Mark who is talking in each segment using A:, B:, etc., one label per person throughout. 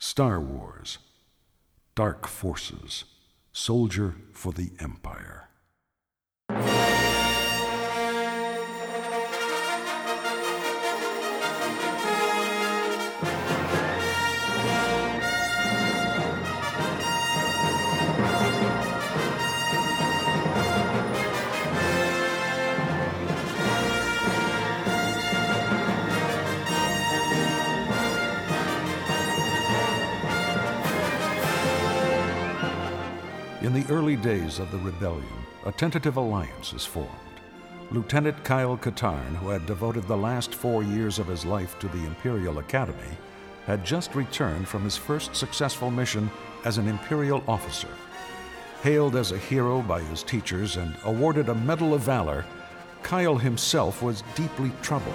A: Star Wars. Dark Forces. Soldier for the Empire. In the early days of the rebellion, a tentative alliance is formed. Lieutenant Kyle Katarn, who had devoted the last 4 years of his life to the Imperial Academy, had just returned from his first successful mission as an Imperial officer. Hailed as a hero by his teachers and awarded a Medal of Valor, Kyle himself was deeply troubled.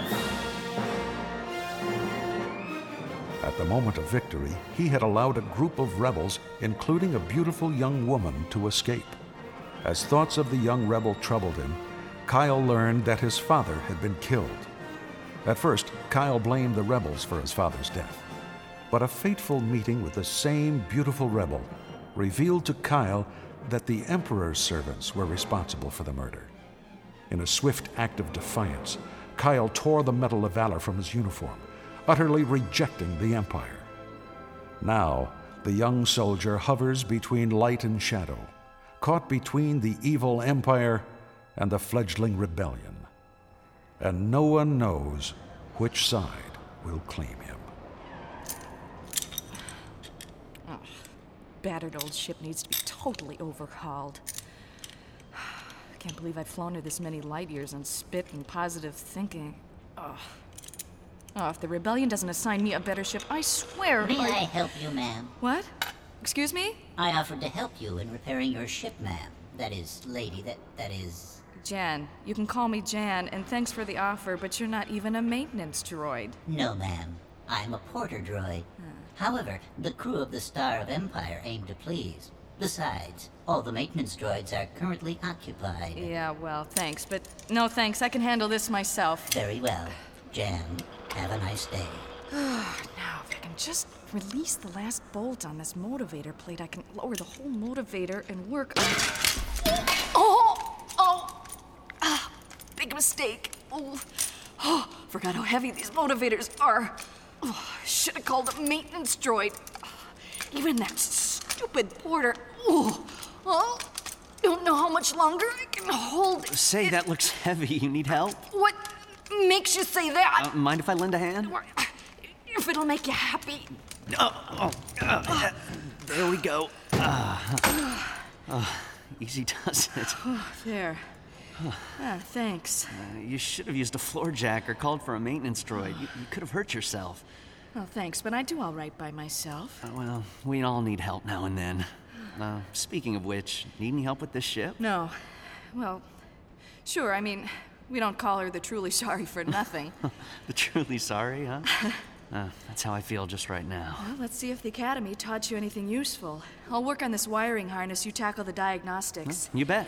A: At the moment of victory, he had allowed a group of rebels, including a beautiful young woman, to escape. As thoughts of the young rebel troubled him, Kyle learned that his father had been killed. At first, Kyle blamed the rebels for his father's death. But a fateful meeting with the same beautiful rebel revealed to Kyle that the Emperor's servants were responsible for the murder. In a swift act of defiance, Kyle tore the Medal of Valor from his uniform, utterly rejecting the Empire. Now, the young soldier hovers between light and shadow, caught between the evil Empire and the fledgling rebellion. And no one knows which side will claim him.
B: Oh, battered old ship needs to be totally overhauled. I can't believe I've flown her this many light years on spit and positive thinking. Oh, if the rebellion doesn't assign me a better ship, I swear
C: May I help you, ma'am?
B: What? Excuse me?
C: I offered to help you in repairing your ship, ma'am. That is, lady, that is...
B: Jan. You can call me Jan, and thanks for the offer, but you're not even a maintenance droid.
C: No, ma'am. I'm a porter droid. However, the crew of the Star of Empire aim to please. Besides, all the maintenance droids are currently occupied.
B: Yeah, well, thanks, but no thanks. I can handle this myself.
C: Very well. Jan, have a nice day.
B: Now, if I can just release the last bolt on this motivator plate, I can lower the whole motivator and work on... Big mistake. Forgot how heavy these motivators are. I should have called a maintenance droid. Even that stupid porter. Don't know how much longer I can hold it.
D: Say, that looks heavy. You need help?
B: What makes you say that?
D: Mind if I lend a hand?
B: If it'll make you happy.
D: There we go. Easy does it.
B: There. Thanks.
D: You should have used a floor jack or called for a maintenance droid. You could have hurt yourself.
B: Well, thanks, but I do all right by myself.
D: Well, we all need help now and then. Speaking of which, need any help with this ship?
B: No. Well, sure, I mean, we don't call her the truly sorry for nothing.
D: The truly sorry, huh? That's how I feel just right now.
B: Well, let's see if the Academy taught you anything useful. I'll work on this wiring harness. You tackle the diagnostics.
D: You bet.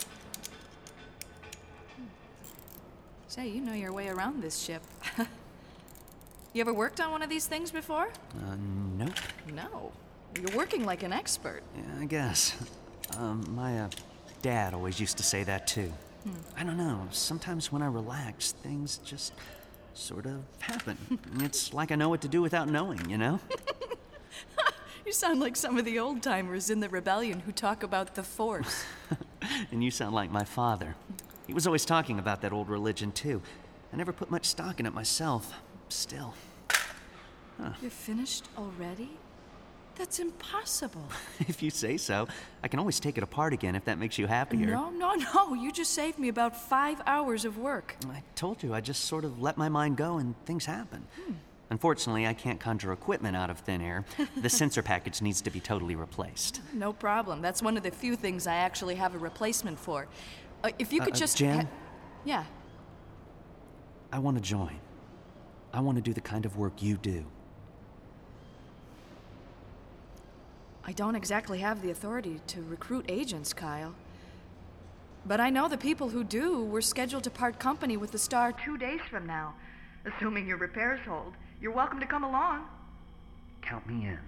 B: Say, you know your way around this ship. You ever worked on one of these things before?
D: Nope.
B: No. You're working like an expert.
D: Yeah, I guess. My dad always used to say that too. I don't know. Sometimes when I relax, things just sort of happen. It's like I know what to do without knowing, you know?
B: You sound like some of the old-timers in the rebellion who talk about the Force.
D: And you sound like my father. He was always talking about that old religion, too. I never put much stock in it myself. Still.
B: You're finished already? That's impossible.
D: If you say so. I can always take it apart again if that makes you happier.
B: No. You just saved me about 5 hours of work.
D: I told you, I just sort of let my mind go and things happen. Unfortunately, I can't conjure equipment out of thin air. The sensor package needs to be totally replaced.
B: No problem. That's one of the few things I actually have a replacement for. If you could just...
D: Jan?
B: Yeah.
D: I want to join. I want to do the kind of work you do.
B: I don't exactly have the authority to recruit agents, Kyle. But I know the people who do were scheduled to part company with the Star 2 days from now. Assuming your repairs hold, you're welcome to come along.
D: Count me in.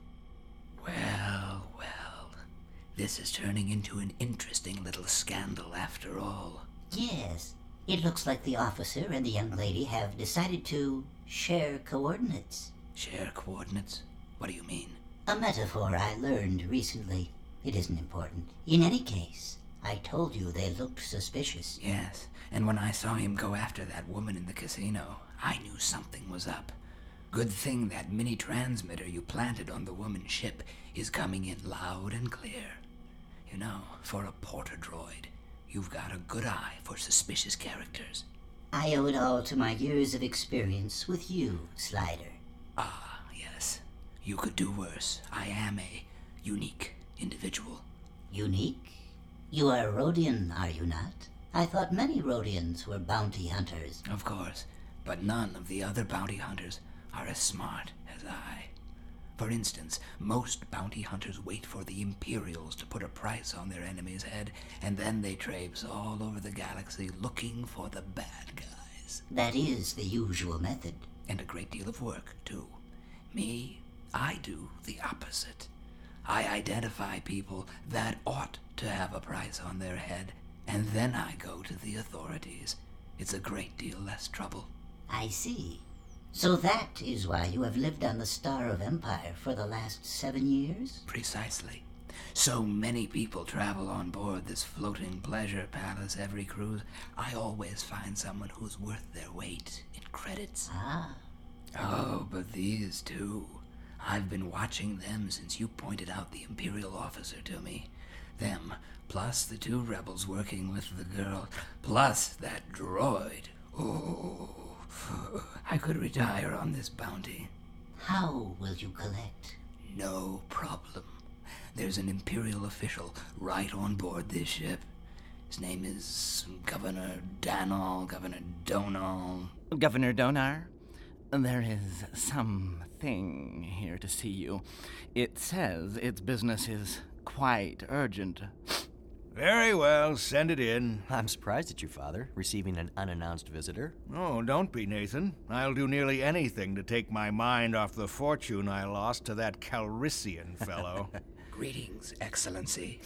E: Well, well. This is turning into an interesting little scandal after all.
C: Yes, it looks like the officer and the young lady have decided to share coordinates.
E: Share coordinates? What do you mean?
C: A metaphor I learned recently. It isn't important. In any case, I told you they looked suspicious.
E: Yes, and when I saw him go after that woman in the casino, I knew something was up. Good thing that mini transmitter you planted on the woman's ship is coming in loud and clear. You know, for a porter droid, you've got a good eye for suspicious characters.
C: I owe it all to my years of experience with you, Slider.
E: Ah, yes. You could do worse. I am a unique individual.
C: Unique? You are Rhodian, are you not? I thought many Rhodians were bounty hunters.
E: Of course, but none of the other bounty hunters are as smart as I. For instance, most bounty hunters wait for the Imperials to put a price on their enemy's head, and then they traipse all over the galaxy looking for the bad guys.
C: That is the usual method.
E: And a great deal of work, too. Me, I do the opposite. I identify people that ought to have a price on their head, and then I go to the authorities. It's a great deal less trouble.
C: I see. So that is why you have lived on the Star of Empire for the last 7 years?
E: Precisely. So many people travel on board this floating pleasure palace every cruise, I always find someone who's worth their weight in credits.
C: Ah.
E: Oh, but these two. I've been watching them since you pointed out the Imperial officer to me. Them, plus the 2 rebels working with the girl, plus that droid. Oh, I could retire on this bounty.
C: How will you collect?
E: No problem. There's an Imperial official right on board this ship. His name is Governor Danal, Governor Donal.
F: Governor Donar, there is something here to see you. It says its business is quite urgent.
G: Very well, send it in.
H: I'm surprised at you, Father, receiving an unannounced visitor.
G: Oh, don't be, Nathan. I'll do nearly anything to take my mind off the fortune I lost to that Calrissian fellow.
E: Greetings, Excellency.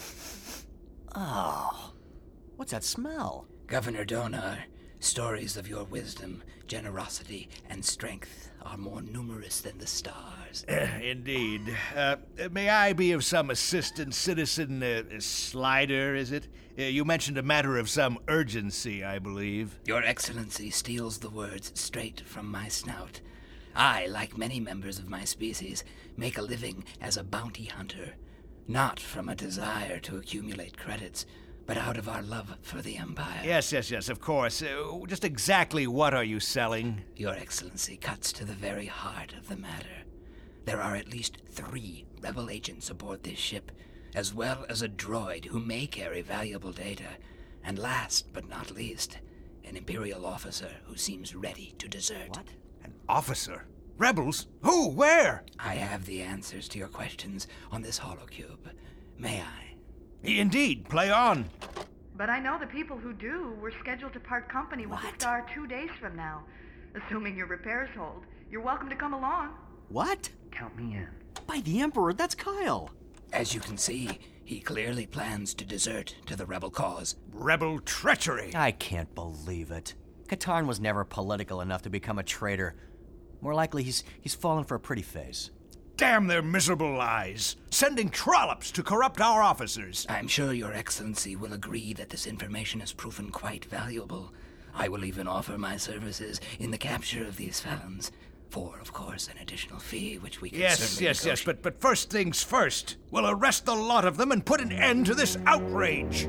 H: Oh, what's that smell?
E: Governor Donar, stories of your wisdom, generosity, and strength are more numerous than the stars.
G: Indeed. May I be of some assistance, Citizen Slider, is it? You mentioned a matter of some urgency, I believe.
E: Your Excellency steals the words straight from my snout. I, like many members of my species, make a living as a bounty hunter, not from a desire to accumulate credits, but out of our love for the Empire.
G: Yes, of course. Just exactly what are you selling?
E: Your Excellency cuts to the very heart of the matter. There are at least 3 rebel agents aboard this ship, as well as a droid who may carry valuable data, and last but not least, an Imperial officer who seems ready to desert.
H: What?
G: An officer? Rebels? Who? Where?
E: I have the answers to your questions on this holocube. May I?
G: Indeed, play on.
I: But I know the people who do were scheduled to part company with the Star 2 days from now. Assuming your repairs hold, you're welcome to come along.
H: What?
F: Count me in.
H: By the Emperor, that's Kyle.
E: As you can see, he clearly plans to desert to the rebel cause.
G: Rebel treachery.
H: I can't believe it. Katarn was never political enough to become a traitor. More likely, he's fallen for a pretty face.
G: Damn their miserable lies, sending trollops to corrupt our officers.
E: I'm sure your Excellency will agree that this information has proven quite valuable. I will even offer my services in the capture of these felons, for, of course, an additional fee, which we can certainly
G: Yes,
E: negotiate.
G: but first things first. We'll arrest the lot of them and put an end to this outrage.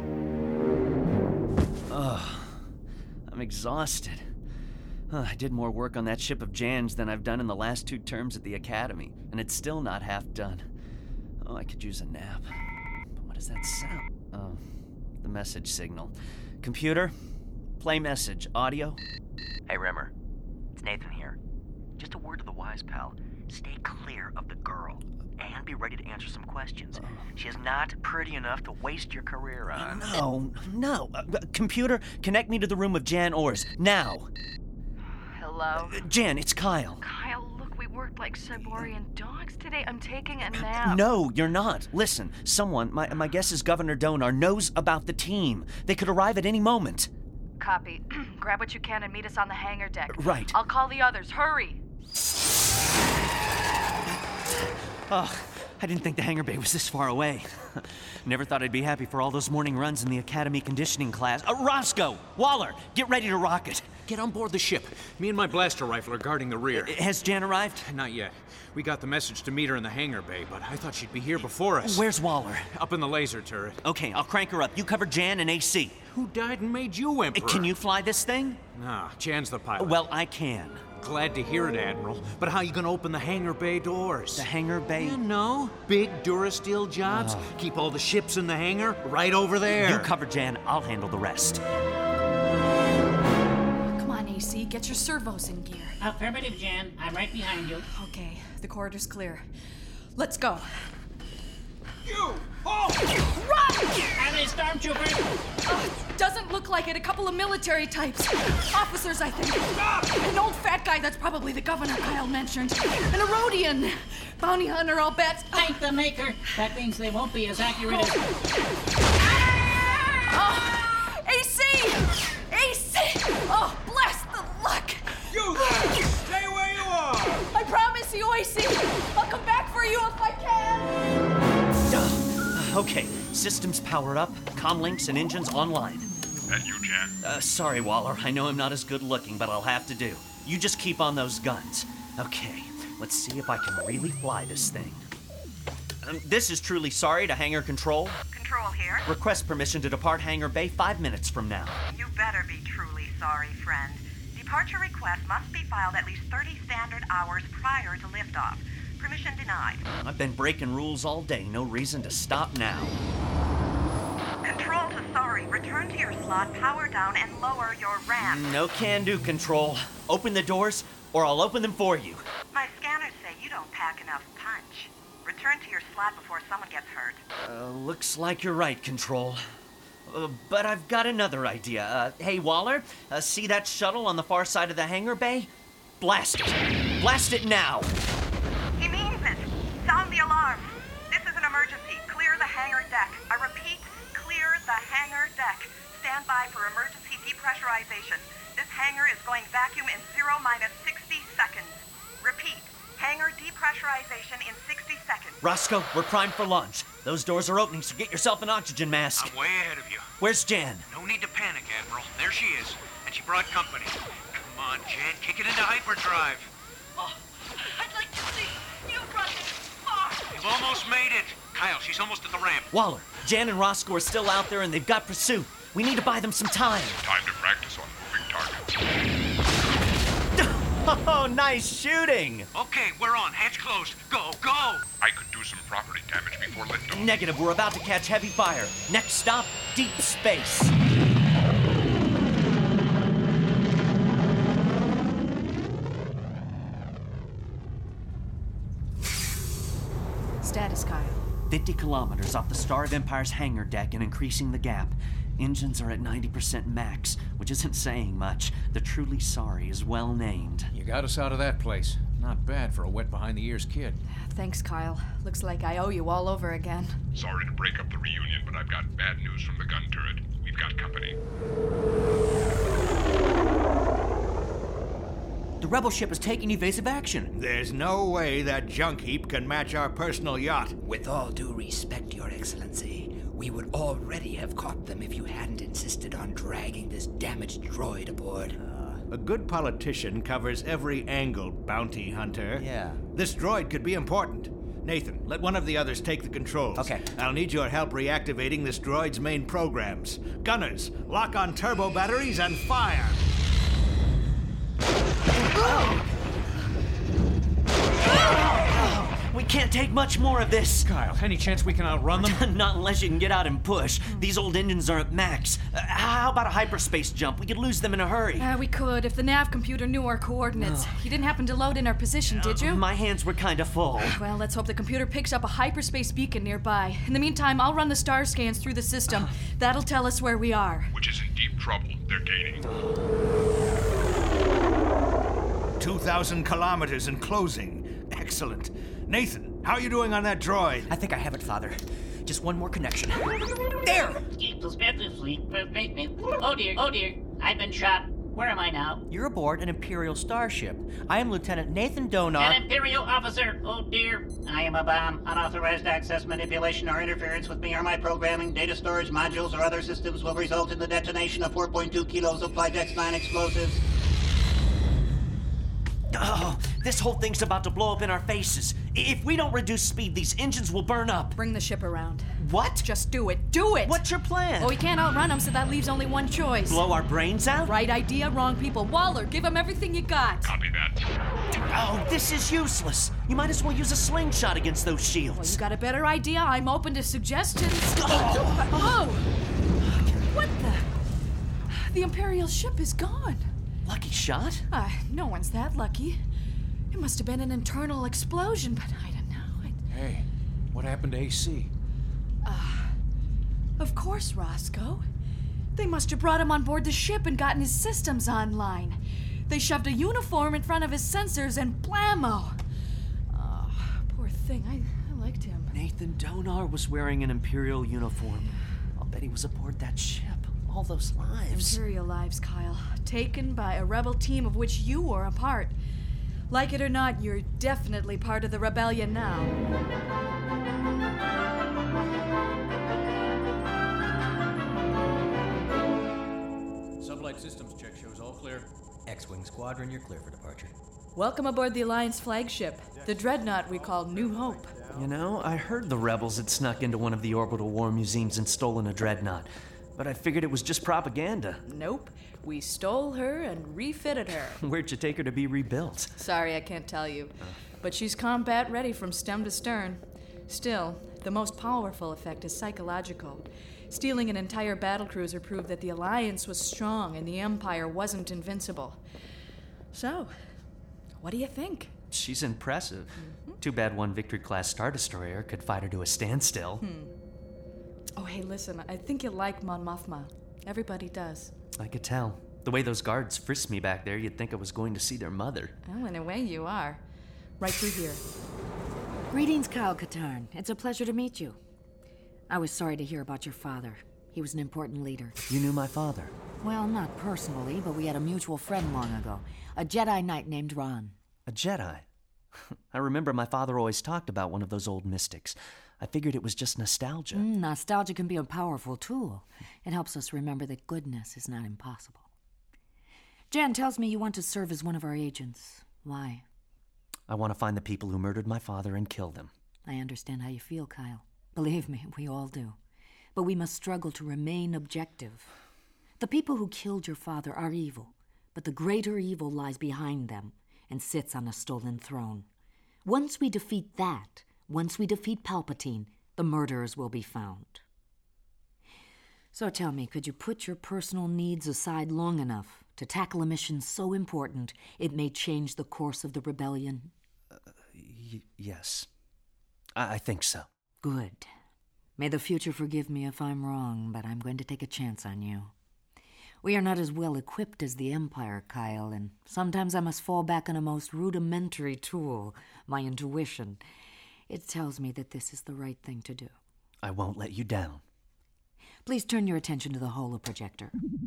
D: I'm exhausted. I did more work on that ship of Jan's than I've done in the last 2 terms at the Academy, and it's still not half done. Oh, I could use a nap. But what does that sound? Oh, the message signal. Computer, play message. Audio.
H: Hey, Rimmer. It's Nathan here. Just a word to the wise pal. Stay clear of the girl, and be ready to answer some questions. She is not pretty enough to waste your career on.
D: No. Computer, connect me to the room of Jan Ors, now.
I: Hello?
D: Jan, it's Kyle.
I: Kyle, look, we worked
B: like Siberian dogs today. I'm taking a nap.
D: No, you're not. Listen, someone, my guess is Governor Donar, knows about the team. They could arrive at any moment.
B: Copy. Grab what you can and meet us on the hangar deck.
D: Right.
B: I'll call the others. Hurry!
D: Oh, I didn't think the hangar bay was this far away. Never thought I'd be happy for all those morning runs in the Academy conditioning class. Roscoe! Waller! Get ready to rock it!
J: Get on board the ship. Me and my blaster rifle are guarding the rear.
D: Has Jan arrived?
J: Not yet. We got the message to meet her in the hangar bay, but I thought she'd be here before us.
D: Where's Waller?
J: Up in the laser turret.
D: Okay, I'll crank her up. You cover Jan and AC.
J: Who died and made you Emperor?
D: Can you fly this thing?
J: Nah, Jan's the pilot.
D: Well, I can.
J: Glad to hear it, Admiral. But how you gonna open the hangar bay doors?
D: The hangar bay?
J: You know, big Durasteel jobs. Keep all the ships in the hangar right over there.
D: You cover Jan, I'll handle the rest.
B: Come on, AC, get your servos in gear.
K: Affirmative, Jan. I'm right behind you.
B: Okay, the corridor's clear. Let's go.
J: You! Halt!
B: Run!
K: Are they stormtroopers?
B: Doesn't look like it. A couple of military types. Officers, I think. An old fat guy that's probably the governor Kyle mentioned. An Erodian. Bounty hunter, I'll bet.
K: Thank the maker. That means they won't be as accurate as...
B: AC! AC! Oh, bless the luck!
J: You there! Stay where you are!
B: I promise you, AC! I'll come back for you if I can!
D: Okay, systems powered up, comlinks and engines online.
L: That you, Jan?
D: Sorry, Waller. I know I'm not as good looking, but I'll have to do. You just keep on those guns. Okay, let's see if I can really fly this thing. This is Truly Sorry to Hangar Control.
M: Control here.
D: Request permission to depart Hangar Bay 5 minutes from now.
M: You better be truly sorry, friend. Departure request must be filed at least 30 standard hours prior to liftoff. Permission denied.
D: I've been breaking rules all day. No reason to stop now.
M: Control to Sorry. Return to your slot, power down, and lower your ramp.
D: No can-do, Control. Open the doors, or I'll open them for you.
M: My scanners say you don't pack enough punch. Return to your slot before someone gets hurt.
D: Looks like you're right, Control. But I've got another idea. Hey, Waller, see that shuttle on the far side of the hangar bay? Blast it. Blast it now.
M: He means it. Sound the alarm. This is an emergency. Clear the hangar deck. I repeat, clear the hangar deck. Stand by for emergency depressurization. This hangar is going vacuum in 0-60 seconds. Repeat, hangar depressurization in 60 seconds.
D: Roscoe, we're primed for launch. Those doors are opening, so get yourself an oxygen mask.
L: I'm way ahead of you.
D: Where's Jan?
L: No need to panic, Admiral. There she is. And she brought company. Come on, Jan. Kick it into hyperdrive.
M: Oh, I'd like to see you run this far.
L: You've almost made it. Kyle, she's almost at the ramp.
D: Waller, Jan and Roscoe are still out there and they've got pursuit. We need to buy them some time.
L: Time to practice on moving targets.
D: Oh, nice shooting!
L: Okay, we're on. Hatch closed. Go, go! I could do some property damage before liftoff.
D: Negative. We're about to catch heavy fire. Next stop, deep space.
B: Status, Kyle.
D: 50 kilometers off the Star of Empire's hangar deck and increasing the gap. Engines are at 90% max, which isn't saying much. The Truly Sorry is well named.
J: You got us out of that place. Not bad for a wet behind-the-ears kid.
B: Thanks, Kyle. Looks like I owe you all over again.
L: Sorry to break up the reunion, but I've got bad news from the gun turret. We've got company.
D: The rebel ship is taking evasive action.
G: There's no way that junk heap can match our personal yacht.
E: With all due respect, Your Excellency, we would already have caught them if you hadn't insisted on dragging this damaged droid aboard.
G: A good politician covers every angle, bounty hunter.
D: Yeah.
G: This droid could be important. Nathan, let one of the others take the controls.
D: Okay.
G: I'll need your help reactivating this droid's main programs. Gunners, lock on turbo batteries and fire!
D: We can't take much more of this.
J: Kyle, any chance we can outrun them?
D: Not unless you can get out and push. These old engines are at max. How about a hyperspace jump? We could lose them in a hurry.
B: We could, if the nav computer knew our coordinates. You didn't happen to load in our position, did you?
D: My hands were kind of full.
B: Well, let's hope the computer picks up a hyperspace beacon nearby. In the meantime, I'll run the star scans through the system. That'll tell us where we are.
L: Which is in deep trouble. They're gaining.
G: 2,000 kilometers and closing. Excellent. Nathan, how are you doing on that droid?
D: I think I have it, Father. Just one more connection. There!
K: Oh dear, I've been shot. Where am I now?
D: You're aboard an Imperial starship. I am Lieutenant Nathan Donar.
K: An Imperial officer! Oh dear. I am a bomb. Unauthorized access, manipulation, or interference with me or my programming, data storage modules, or other systems will result in the detonation of 4.2 kilos of Flight X9 explosives.
D: Oh, this whole thing's about to blow up in our faces. If we don't reduce speed, these engines will burn up.
B: Bring the ship around.
D: What?
B: Just do it. Do it!
D: What's your plan?
B: Well, we can't outrun them, so that leaves only one choice.
D: Blow our brains out?
B: Right idea, wrong people. Waller, give them everything you got.
L: Copy that.
D: Oh, this is useless. You might as well use a slingshot against those shields.
B: Well, you got a better idea? I'm open to suggestions. Oh! What the? The Imperial ship is gone.
D: Lucky shot?
B: No one's that lucky. It must have been an internal explosion, but I don't know.
J: Hey, what happened to AC?
B: Of course, Roscoe. They must have brought him on board the ship and gotten his systems online. They shoved a uniform in front of his sensors and blammo! Oh, poor thing. I liked him.
D: Nathan Donar was wearing an Imperial uniform. I'll bet he was aboard that ship. All those lives.
B: Imperial lives, Kyle. Taken by a rebel team of which you were a part. Like it or not, you're definitely part of the rebellion now.
J: Sublight systems check shows all clear.
N: X-Wing Squadron, you're clear for departure.
B: Welcome aboard the Alliance flagship, the dreadnought we call New Hope.
D: You know, I heard the rebels had snuck into one of the orbital war museums and stolen a dreadnought. But I figured it was just propaganda.
B: Nope. We stole her and refitted her.
D: Where'd you take her to be rebuilt?
B: Sorry, I can't tell you. But she's combat ready from stem to stern. Still, the most powerful effect is psychological. Stealing an entire battlecruiser proved that the Alliance was strong and the Empire wasn't invincible. So, what do you think?
D: She's impressive. Too bad one Victory-class Star Destroyer could fight her to a standstill.
B: Oh, hey, listen, I think you like Mon Mothma. Everybody does.
D: I could tell. The way those guards frisked me back there, you'd think I was going to see their mother.
B: Well, in a way, you are. Right through here.
O: Greetings, Kyle Katarn. It's a pleasure to meet you. I was sorry to hear about your father. He was an important leader.
D: You knew my father?
O: Well, not personally, but we had a mutual friend long ago. A Jedi Knight named Ron.
D: A Jedi? I remember my father always talked about one of those old mystics. I figured it was just nostalgia.
O: Nostalgia can be a powerful tool. It helps us remember that goodness is not impossible. Jan tells me you want to serve as one of our agents. Why?
D: I want to find the people who murdered my father and kill them.
O: I understand how you feel, Kyle. Believe me, we all do. But we must struggle to remain objective. The people who killed your father are evil, but the greater evil lies behind them and sits on a stolen throne. Once we defeat that, once we defeat Palpatine, the murderers will be found. So tell me, could you put your personal needs aside long enough to tackle a mission so important it may change the course of the rebellion?
D: Yes. I think so.
O: Good. May the future forgive me if I'm wrong, but I'm going to take a chance on you. We are not as well equipped as the Empire, Kyle, and sometimes I must fall back on a most rudimentary tool, my intuition. It tells me that this is the right thing to do.
D: I won't let you down.
O: Please turn your attention to the holoprojector.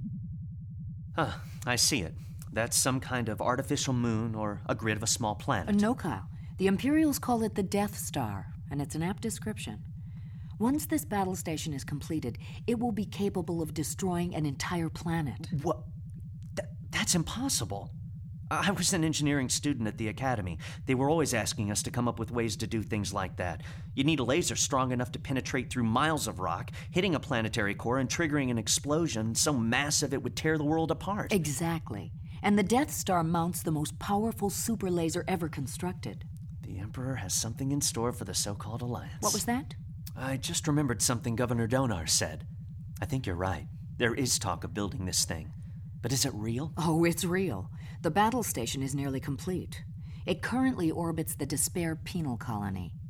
D: I see it. That's some kind of artificial moon or a grid of a small planet.
O: No, Kyle. The Imperials call it the Death Star, and it's an apt description. Once this battle station is completed, it will be capable of destroying an entire planet.
D: What? That's impossible. I was an engineering student at the academy. They were always asking us to come up with ways to do things like that. You need a laser strong enough to penetrate through miles of rock, hitting a planetary core and triggering an explosion so massive it would tear the world apart.
O: Exactly. And the Death Star mounts the most powerful super laser ever constructed.
D: The Emperor has something in store for the so-called Alliance.
O: What was that?
D: I just remembered something Governor Donar said. I think you're right. There is talk of building this thing. But is it real?
O: Oh, it's real. The battle station is nearly complete. It currently orbits the Despair penal colony.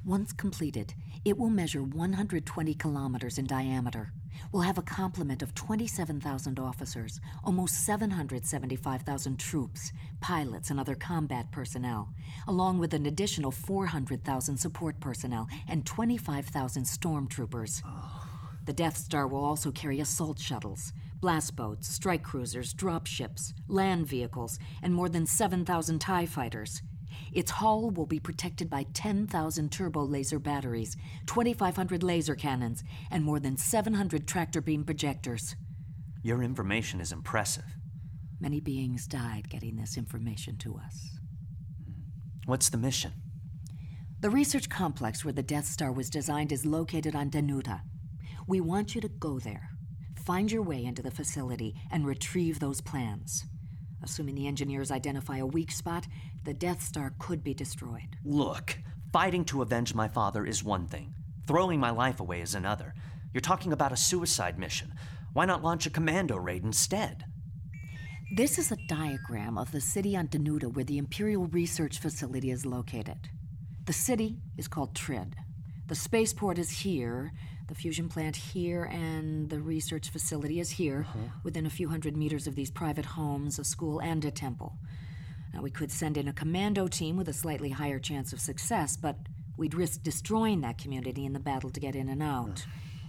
O: Once completed, it will measure 120 kilometers in diameter. We'll have a complement of 27,000 officers, almost 775,000 troops, pilots, and other combat personnel, along with an additional 400,000 support personnel and 25,000 stormtroopers. The Death Star will also carry assault shuttles, blast boats, strike cruisers, dropships, land vehicles, and more than 7,000 TIE fighters. Its hull will be protected by 10,000 turbo laser batteries, 2,500 laser cannons, and more than 700 tractor beam projectors.
D: Your information is impressive.
O: Many beings died getting this information to us.
D: What's the mission?
O: The research complex where the Death Star was designed is located on Danuta. We want you to go there, find your way into the facility, and retrieve those plans. Assuming the engineers identify a weak spot, the Death Star could be destroyed.
D: Look, fighting to avenge my father is one thing. Throwing my life away is another. You're talking about a suicide mission. Why not launch a commando raid instead?
O: This is a diagram of the city on Danuta where the Imperial Research Facility is located. The city is called Trid. The spaceport is here, the fusion plant here, and the research facility is here, within a few hundred meters of these private homes, a school, and a temple. Now, we could send in a commando team with a slightly higher chance of success, but we'd risk destroying that community in the battle to get in and out.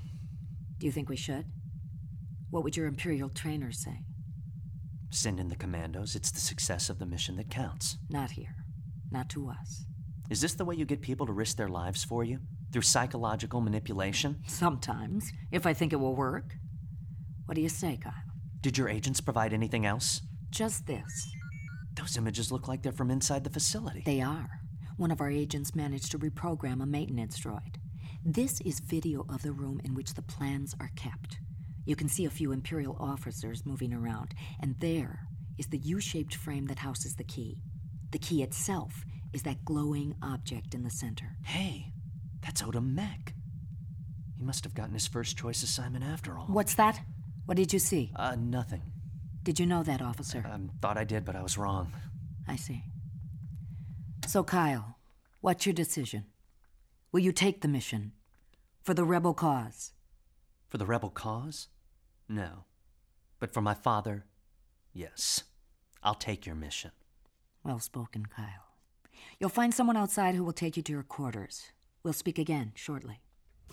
O: Do you think we should? What would your Imperial trainers say?
D: Send in the commandos. It's the success of the mission that counts.
O: Not here. Not to us.
D: Is this the way you get people to risk their lives for you? Through psychological manipulation?
O: Sometimes, if I think it will work. What do you say, Kyle?
D: Did your agents provide anything else?
O: Just this.
D: Those images look like they're from inside the facility.
O: They are. One of our agents managed to reprogram a maintenance droid. This is video of the room in which the plans are kept. You can see a few Imperial officers moving around, and there is the U-shaped frame that houses the key. The key itself is that glowing object in the center.
D: Hey, that's Odom Mech. He must have gotten his first choice assignment after all.
O: What's that? What did you see?
D: Nothing.
O: Did you know that, officer?
D: Thought I did, but I was wrong.
O: I see. So, Kyle, what's your decision? Will you take the mission? For the rebel cause?
D: For the rebel cause? No. But for my father, yes. I'll take your mission.
O: Well spoken, Kyle. You'll find someone outside who will take you to your quarters. We'll speak again shortly.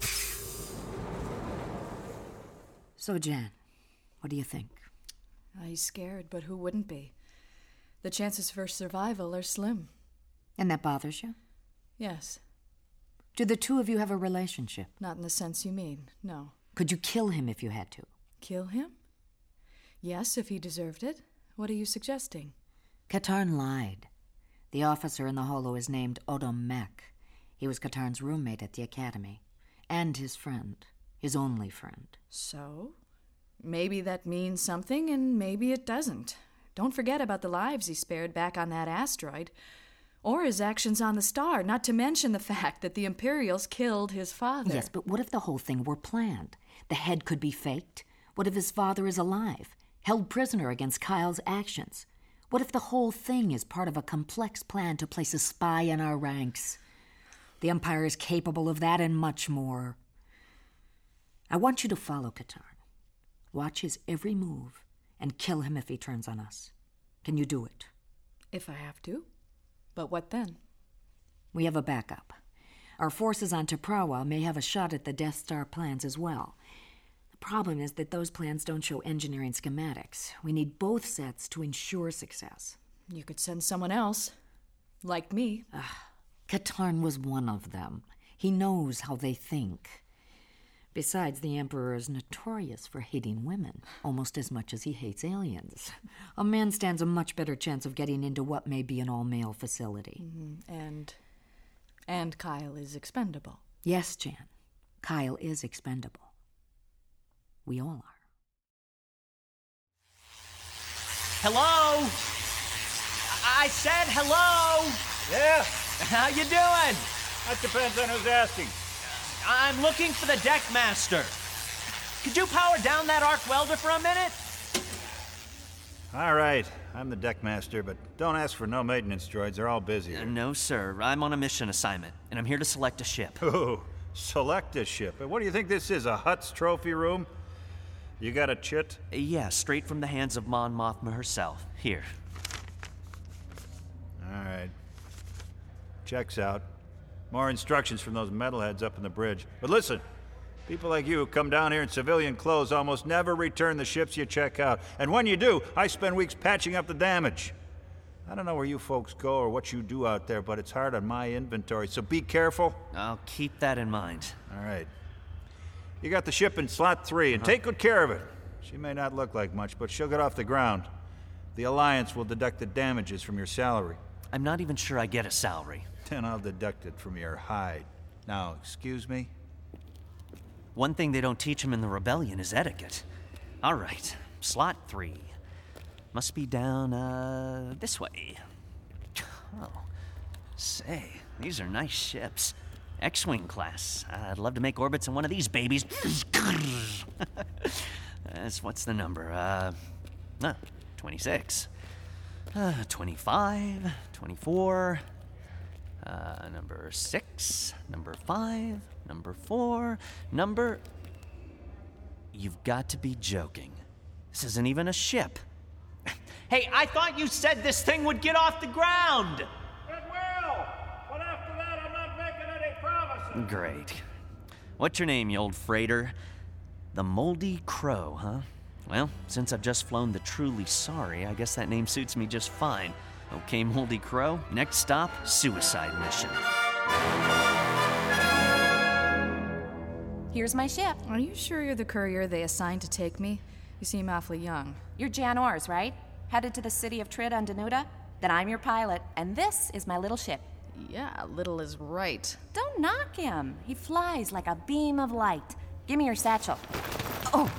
O: So, Jan, what do you think?
B: He's scared, but who wouldn't be? The chances for survival are slim.
O: And that bothers you?
B: Yes.
O: Do the two of you have a relationship?
B: Not in the sense you mean, no.
O: Could you kill him if you had to?
B: Kill him? Yes, if he deserved it. What are you suggesting?
O: Katarn lied. The officer in the holo is named Odom Mech. He was Katarn's roommate at the academy. And his friend. His only friend.
B: So? Maybe that means something, and maybe it doesn't. Don't forget about the lives he spared back on that asteroid. Or his actions on the star, not to mention the fact that the Imperials killed his father.
O: Yes, but what if the whole thing were planned? The head could be faked. What if his father is alive, held prisoner against Kyle's actions? What if the whole thing is part of a complex plan to place a spy in our ranks? The Empire is capable of that and much more. I want you to follow Katarn. Watch his every move and kill him if he turns on us. Can you do it?
B: If I have to. But what then?
O: We have a backup. Our forces on Taprawa may have a shot at the Death Star plans as well. The problem is that those plans don't show engineering schematics. We need both sets to ensure success.
B: You could send someone else. Like me.
O: Katarn was one of them. He knows how they think. Besides, the Emperor is notorious for hating women, almost as much as he hates aliens. A man stands a much better chance of getting into what may be an all-male facility.
B: Mm-hmm. And Kyle is expendable.
O: Yes, Jan. Kyle is expendable. We all are.
D: Hello? I said hello!
J: Yeah?
D: How you doing?
J: That depends on who's asking.
D: I'm looking for the deck master. Could you power down that arc welder for a minute?
P: All right, I'm the deck master, but don't ask for no maintenance droids. They're all busy.
D: No, sir. I'm on a mission assignment, and I'm here to select a ship.
P: Ooh, select a ship. What do you think this is, a Hutt's trophy room? You got a chit?
D: Yeah, straight from the hands of Mon Mothma herself. Here.
P: All right. Checks out. More instructions from those metalheads up in the bridge. But listen, people like you who come down here in civilian clothes almost never return the ships you check out. And when you do, I spend weeks patching up the damage. I don't know where you folks go or what you do out there, but it's hard on my inventory, so be careful.
D: I'll keep that in mind.
P: All right. You got the ship in slot 3, and take good care of it. She may not look like much, but she'll get off the ground. The Alliance will deduct the damages from your salary.
D: I'm not even sure I get a salary.
P: Then I'll deduct it from your hide. Now, excuse me?
D: One thing they don't teach them in the Rebellion is etiquette. All right, slot 3. Must be down, this way. Oh, say, these are nice ships. X-Wing class. I'd love to make orbits in one of these babies. What's the number? 26. 25, 24, number 6, number 5, number 4, number... You've got to be joking. This isn't even a ship. Hey, I thought you said this thing would get off the ground!
P: It will! But after that, I'm not making any promises.
D: Great. What's your name, you old freighter? The Moldy Crow, huh? Well, since I've just flown the Truly Sorry, I guess that name suits me just fine. Okay, Moldy Crow, next stop, suicide mission.
Q: Here's my ship.
B: Are you sure you're the courier they assigned to take me? You seem awfully young.
Q: You're Jan Ors, right? Headed to the city of Trid on Danuta? Then I'm your pilot, and this is my little ship.
B: Yeah, little is right.
Q: Don't knock him. He flies like a beam of light. Give me your satchel. Oh.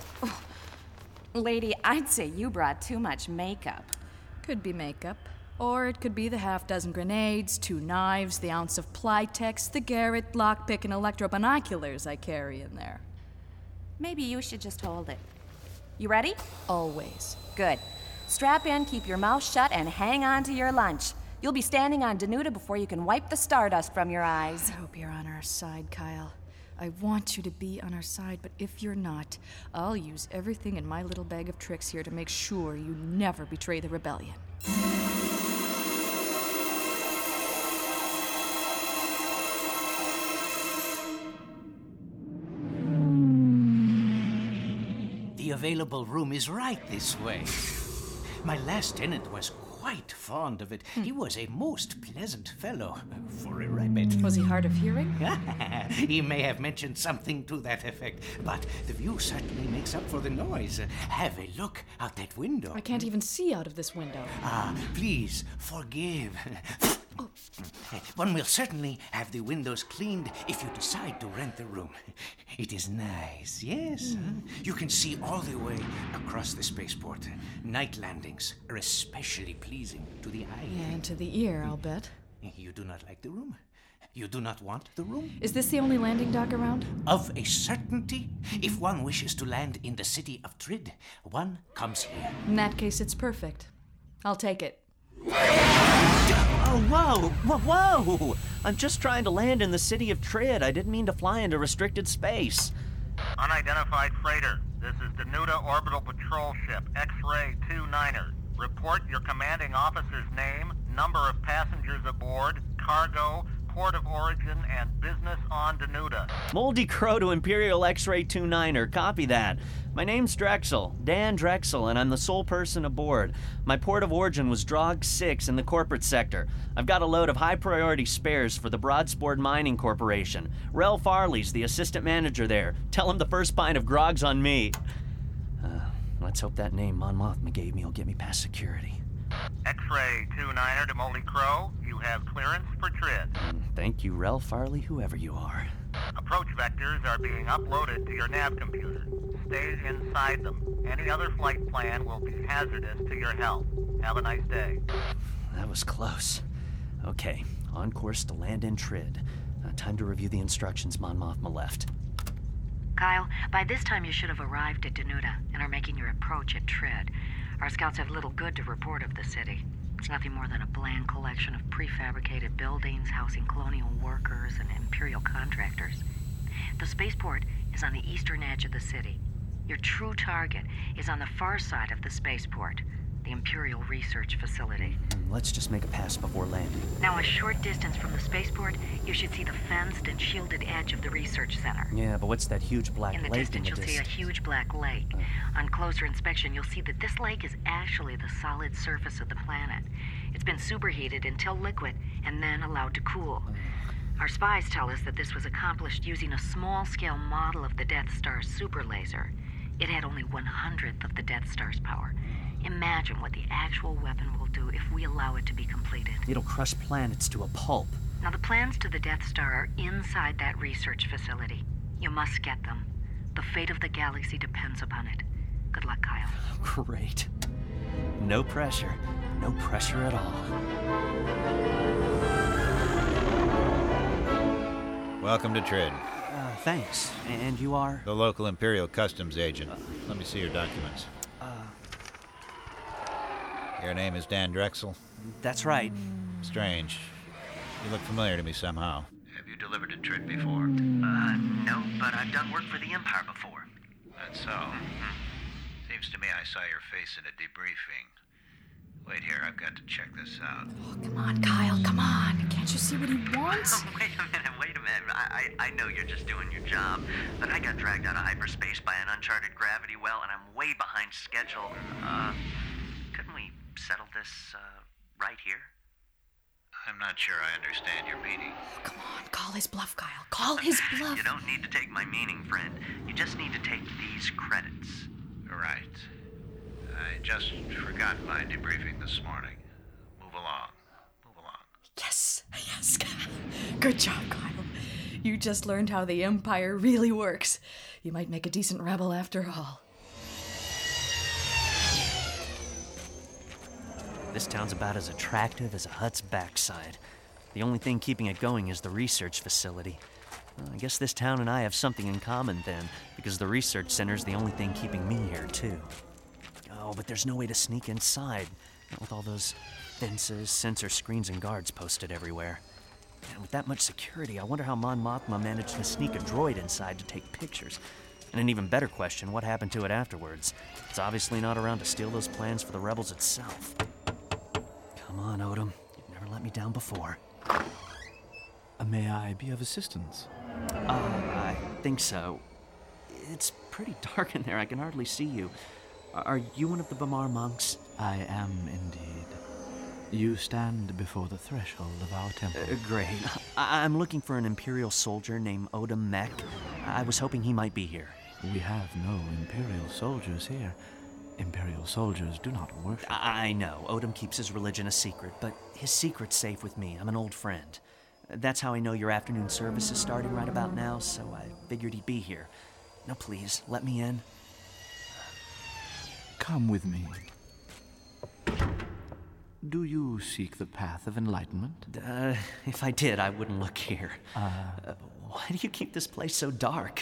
Q: Lady, I'd say you brought too much makeup.
B: Could be makeup. Or it could be the half-dozen grenades, 2 knives, the ounce of Plytex, the Garrett, lockpick, and electro-binoculars I carry in there.
Q: Maybe you should just hold it. You ready?
B: Always.
Q: Good. Strap in, keep your mouth shut, and hang on to your lunch. You'll be standing on Danuta before you can wipe the stardust from your eyes.
B: I hope you're on our side, Kyle. I want you to be on our side, but if you're not, I'll use everything in my little bag of tricks here to make sure you never betray the rebellion.
J: The available room is right this way. My last tenant was quite fond of it. He was a most pleasant fellow for a rabbit.
B: Was he hard of hearing?
J: He may have mentioned something to that effect, but the view certainly makes up for the noise. Have a look out that window.
B: I can't even see out of this window.
J: Please forgive. One will certainly have the windows cleaned if you decide to rent the room. It is nice, yes? You can see all the way across the spaceport. Night landings are especially pleasing to the eye.
B: Yeah, and to the ear, I'll bet.
J: You do not like the room? You do not want the room?
B: Is this the only landing dock around?
J: Of a certainty. If one wishes to land in the city of Trid, one comes here.
B: In that case, it's perfect. I'll take it.
D: Oh, whoa! I'm just trying to land in the city of Trid. I didn't mean to fly into restricted space.
R: Unidentified freighter. This is Danuta Orbital Patrol Ship, X-Ray 29er. Report your commanding officer's name, number of passengers aboard, cargo, port of origin, and business on Danuta.
D: Moldy Crow to Imperial X-Ray 29er. Copy that. My name's Drexel, Dan Drexel, and I'm the sole person aboard. My port of origin was Drog 6 in the corporate sector. I've got a load of high-priority spares for the Broadsport Mining Corporation. Rel Farley's the assistant manager there. Tell him the first pint of grog's on me. Let's hope that name Mon Mothma gave me will get me past security.
R: X-Ray 29er to Moldy Crow, you have clearance for Trid.
D: Thank you, Rel Farley, whoever you are.
R: Approach vectors are being uploaded to your nav computer. Stay inside them. Any other flight plan will be hazardous to your health. Have a nice day.
D: That was close. Okay, on course to land in Trid. Time to review the instructions Mon Mothma left.
O: Kyle, by this time you should have arrived at Danuta and are making your approach at Trid. Our scouts have little good to report of the city. It's nothing more than a bland collection of prefabricated buildings housing colonial workers and imperial contractors. The spaceport is on the eastern edge of the city. Your true target is on the far side of the spaceport, the Imperial Research Facility.
D: Let's just make a pass before landing.
O: Now, a short distance from the spaceport, you should see the fenced and shielded edge of the research center.
D: Yeah, but what's that huge black
O: In the
D: lake
O: distance,
D: in the
O: you'll see a huge black lake. On closer inspection, you'll see that this lake is actually the solid surface of the planet. It's been superheated until liquid and then allowed to cool. Our spies tell us that this was accomplished using a small-scale model of the Death Star's super laser. It had only 1/100th of the Death Star's power. Imagine what the actual weapon will do if we allow it to be completed.
D: It'll crush planets to a pulp.
O: Now, the plans to the Death Star are inside that research facility. You must get them. The fate of the galaxy depends upon it. Good luck, Kyle.
D: Great. No pressure. No pressure at all.
P: Welcome to Trid.
D: Thanks. And you are?
P: The local Imperial Customs agent. Let me see your documents. Your name is Dan Drexel?
D: That's right.
P: Strange. You look familiar to me somehow.
H: Have you delivered to Trid before? No, but I've done work for the Empire before.
P: That's so. Seems to me I saw your face in a debriefing. Wait here, I've got to check this out.
B: Oh, come on, Kyle, come on. Can't you see what he wants?
H: Wait a minute. I know you're just doing your job, but I got dragged out of hyperspace by an uncharted gravity well, and I'm way behind schedule. Couldn't we settle this, right here?
P: I'm not sure I understand your meaning.
B: Oh, come on, call his bluff, Kyle. Call his bluff.
H: You don't need to take my meaning, friend. You just need to take these credits.
P: Right. I just forgot my debriefing this morning. Move along.
B: Yes, Kyle. Good job, Kyle. You just learned how the Empire really works. You might make a decent rebel after all.
D: This town's about as attractive as a hut's backside. The only thing keeping it going is the research facility. Well, I guess this town and I have something in common then, because the research center's the only thing keeping me here, too. Oh, but there's no way to sneak inside, not with all those fences, sensor screens, and guards posted everywhere. And with that much security, I wonder how Mon Mothma managed to sneak a droid inside to take pictures. And an even better question, what happened to it afterwards? It's obviously not around to steal those plans for the rebels itself. Come on, Odom. You've never let me down before.
S: May I be of assistance?
D: I think so. It's pretty dark in there. I can hardly see you. Are you one of the Bamar monks?
S: I am indeed. You stand before the threshold of our temple.
D: Great. I'm looking for an Imperial soldier named Odom Mech. I was hoping he might be here.
S: We have no Imperial soldiers here. Imperial soldiers do not worship.
D: I know. Odom keeps his religion a secret, but his secret's safe with me. I'm an old friend. That's how I know your afternoon service is starting right about now, so I figured he'd be here. Now please, let me in.
S: Come with me. Do you seek the path of enlightenment?
D: If I did, I wouldn't look here. Why do you keep this place so dark?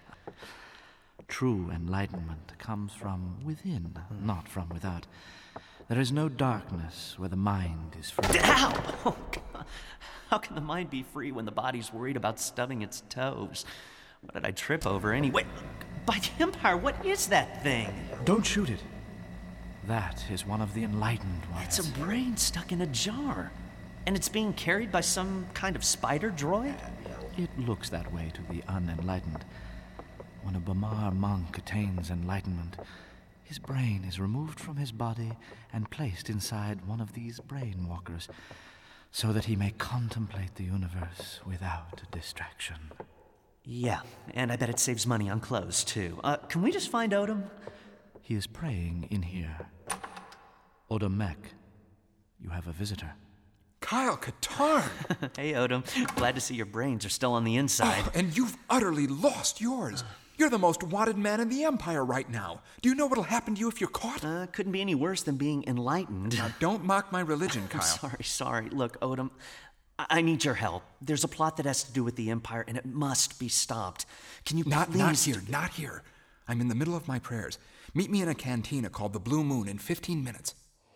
S: True enlightenment comes from within, not from without. There is no darkness where the mind is free.
D: Ow! Oh, God. How can the mind be free when the body's worried about stubbing its toes? What did I trip over anyway? By the Empire, what is that thing?
S: Don't shoot it. That is one of the enlightened ones.
D: It's a brain stuck in a jar. And it's being carried by some kind of spider droid?
S: It looks that way to the unenlightened. When a Bamar monk attains enlightenment, his brain is removed from his body and placed inside one of these brain walkers, so that he may contemplate the universe without distraction.
D: Yeah, and I bet it saves money on clothes, too. Can we just find Odom?
S: He is praying in here. Odom Mech, you have a visitor.
T: Kyle Katarn!
D: Hey, Odom. Glad to see your brains are still on the inside.
T: Oh, and you've utterly lost yours. You're the most wanted man in the Empire right now. Do you know what'll happen to you if you're caught?
D: Couldn't be any worse than being enlightened.
T: Now, don't mock my religion, Kyle.
D: I'm sorry. Look, Odom, I need your help. There's a plot that has to do with the Empire, and it must be stopped. Can you please...
T: Not here. I'm in the middle of my prayers. Meet me in a cantina called the Blue Moon in 15 minutes.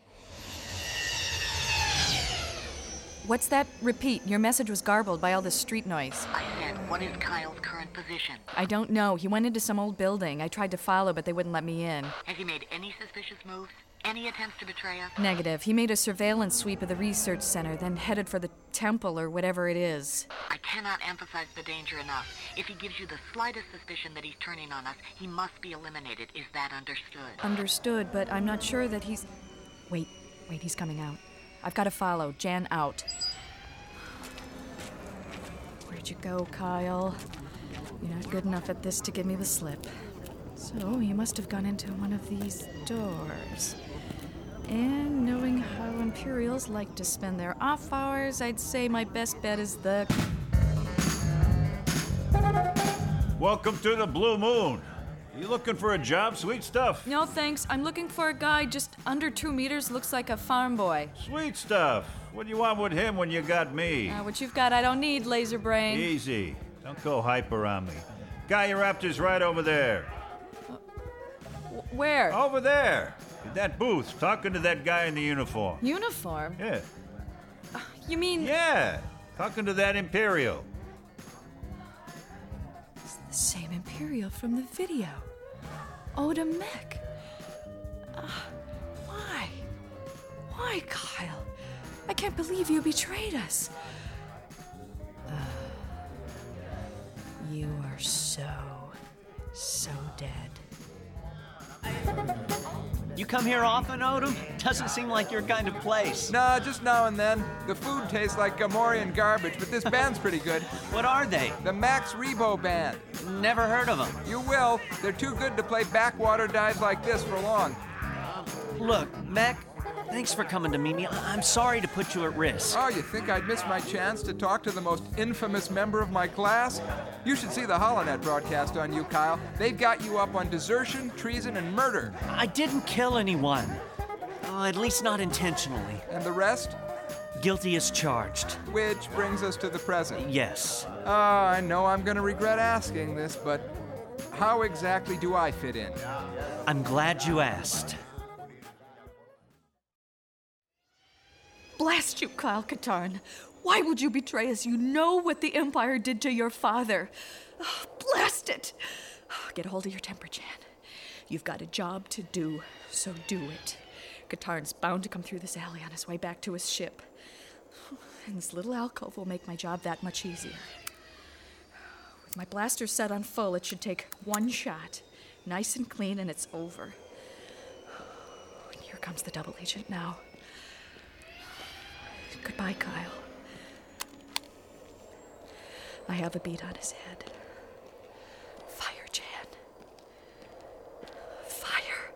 B: What's that? Repeat. Your message was garbled by all this street noise.
U: I said, what is Kyle's current position?
B: I don't know. He went into some old building. I tried to follow, but they wouldn't let me in.
U: Has he made any suspicious moves? Any attempts to betray us?
B: Negative. He made a surveillance sweep of the research center, then headed for the temple or whatever it is.
U: I cannot emphasize the danger enough. If he gives you the slightest suspicion that he's turning on us, he must be eliminated. Is that understood?
B: Understood, but I'm not sure that he's... Wait, he's coming out. I've got to follow. Jan out. Where'd you go, Kyle? You're not good enough at this to give me the slip. So you must have gone into one of these doors. And knowing how Imperials like to spend their off hours, I'd say my best bet is the...
P: Welcome to the Blue Moon. You looking for a job? Sweet stuff.
B: No, thanks. I'm looking for a guy just under 2 meters, looks like a farm boy.
P: Sweet stuff. What do you want with him when you got me?
B: What you've got I don't need, laser brain.
P: Easy. Don't go hyper on me. Guy you're after's right over there.
B: Where?
P: Over there. In that booth, talking to that guy in the uniform.
B: Uniform?
P: Yeah.
B: You mean...
P: Yeah. Talking to that Imperial.
B: It's the same Imperial from the video. Oda Mech. Why? Why, Kyle? I can't believe you betrayed us. You are so dead.
D: You come here often, Odom? Doesn't seem like your kind of place.
V: Nah, just now and then. The food tastes like Gamorrean garbage, but this band's pretty good.
D: What are they?
V: The Max Rebo Band.
D: Never heard of them.
V: You will. They're too good to play backwater dives like this for long.
D: Look, Mac, thanks for coming to meet me. I'm sorry to put you at risk.
V: Oh, you think I'd miss my chance to talk to the most infamous member of my class? You should see the Holonet broadcast on you, Kyle. They've got you up on desertion, treason, and murder.
D: I didn't kill anyone. At least not intentionally.
V: And the rest?
D: Guilty as charged.
V: Which brings us to the present.
D: Yes.
V: I know I'm going to regret asking this, but how exactly do I fit in?
D: I'm glad you asked.
B: Blast you, Kyle Katarn. Why would you betray us? You know what the Empire did to your father. Oh, blast it! Get a hold of your temper, Jan. You've got a job to do, so do it. Katarn's bound to come through this alley on his way back to his ship. And this little alcove will make my job that much easier. With my blaster set on full, it should take one shot. Nice and clean, and it's over. And here comes the double agent now. Goodbye, Kyle. I have a bead on his head. Fire, Jan. Fire.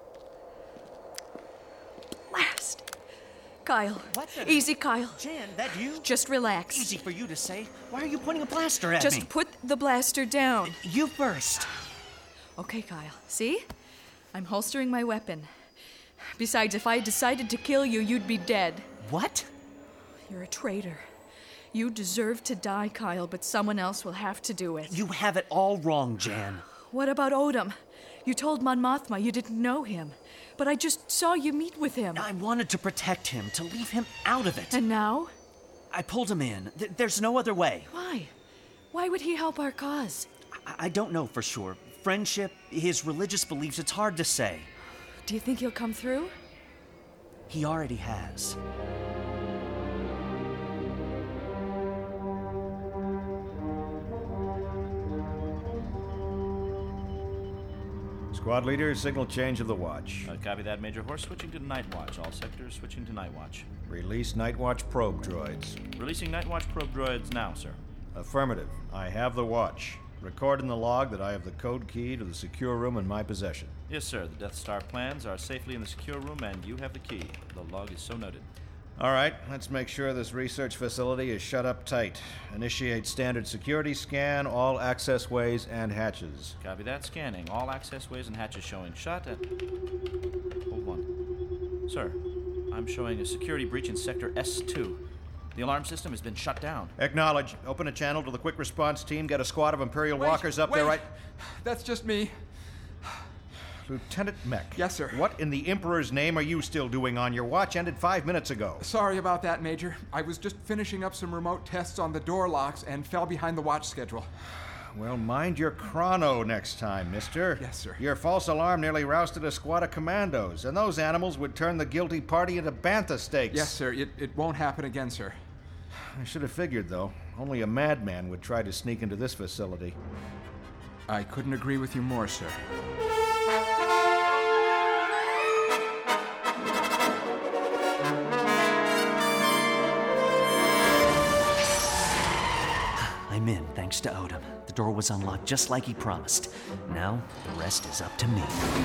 B: Blast. Kyle.
D: What the...
B: Easy, Kyle.
D: Jan, that you?
B: Just relax.
D: Easy for you to say. Why are you pointing a blaster at me?
B: Just put the blaster down.
D: You first.
B: Okay, Kyle. See? I'm holstering my weapon. Besides, if I decided to kill you, you'd be dead.
D: What?
B: You're a traitor. You deserve to die, Kyle, but someone else will have to do it.
D: You have it all wrong, Jan.
B: What about Odom? You told Mon Mothma you didn't know him, but I just saw you meet with him.
D: I wanted to protect him, to leave him out of it.
B: And now?
D: I pulled him in. There's no other way.
B: Why? Why would he help our cause?
D: I don't know for sure. Friendship, his religious beliefs, it's hard to say.
B: Do you think he'll come through?
D: He already has.
W: Squad leader, signal change of the watch.
X: Copy that, Major Horse. Switching to Night Watch. All sectors switching to Night Watch.
W: Release Night Watch probe droids.
X: Releasing Night Watch probe droids now, sir.
W: Affirmative. I have the watch. Record in the log that I have the code key to the secure room in my possession.
X: Yes, sir. The Death Star plans are safely in the secure room, and you have the key. The log is so noted.
W: All right, let's make sure this research facility is shut up tight. Initiate standard security scan, all access ways and hatches.
X: Copy that. Scanning. All access ways and hatches showing shut at... Hold on. Sir, I'm showing a security breach in Sector S2. The alarm system has been shut down.
W: Acknowledge. Open a channel to the quick response team. Get a squad of Imperial walkers up there right...
V: That's just me.
G: Lieutenant Mech.
V: Yes, sir.
G: What in the Emperor's name are you still doing on your watch? Ended 5 minutes ago.
V: Sorry about that, Major. I was just finishing up some remote tests on the door locks and fell behind the watch schedule.
G: Well, mind your chrono next time, mister.
V: Yes, sir.
G: Your false alarm nearly rousted a squad of commandos, and those animals would turn the guilty party into bantha steaks.
V: Yes, sir. It won't happen again, sir.
G: I should have figured, though. Only a madman would try to sneak into this facility.
V: I couldn't agree with you more, sir.
D: I'm in, thanks to Odom. The door was unlocked just like he promised. Now, the rest is up to me.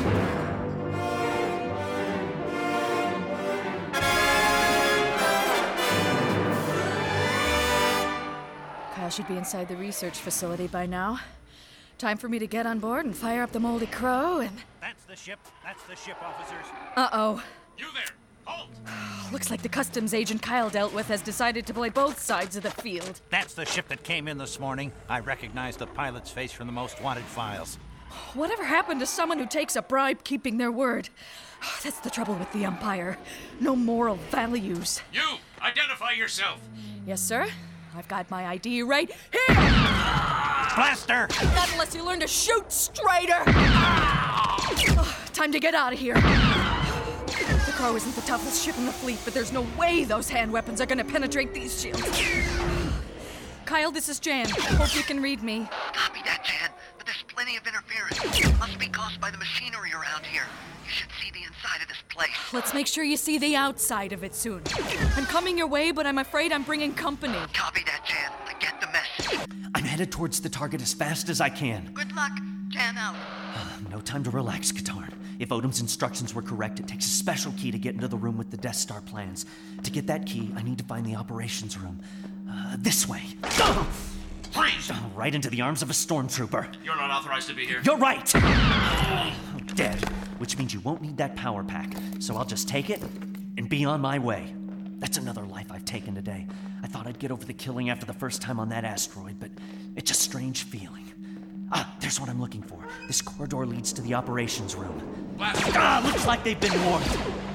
B: Kyle should be inside the research facility by now. Time for me to get on board and fire up the Moldy Crow and...
A: That's the ship, officers.
B: Uh-oh.
A: You there, halt!
B: Looks like the customs agent Kyle dealt with has decided to play both sides of the field.
A: That's the ship that came in this morning. I recognize the pilot's face from the most wanted files.
B: Whatever happened to someone who takes a bribe keeping their word? That's the trouble with the Empire. No moral values.
A: You, identify yourself.
B: Yes, sir. I've got my ID right here!
A: Blaster!
B: Not unless you learn to shoot straighter! Time to get out of here. The Crow isn't the toughest ship in the fleet, but there's no way those hand weapons are gonna penetrate these shields. Kyle, this is Jan. Hope you can read me.
U: Copy that, Jan, but there's plenty of interference. Must be caused by the machinery around here. You should see the inside of this place.
B: Let's make sure you see the outside of it soon. I'm coming your way, but I'm afraid I'm bringing company.
U: Copy that, Jan. I get the message.
D: I'm headed towards the target as fast as I can.
U: Good luck. Jan out.
D: No time to relax, Katarn. If Odom's instructions were correct, it takes a special key to get into the room with the Death Star plans. To get that key, I need to find the operations room. This way.
A: Freeze!
D: Right into the arms of a stormtrooper.
A: You're not authorized to be here.
D: You're right! Dead. Which means you won't need that power pack. So I'll just take it and be on my way. That's another life I've taken today. I thought I'd get over the killing after the first time on that asteroid, but it's a strange feeling. There's what I'm looking for. This corridor leads to the operations room. Looks like they've been warned.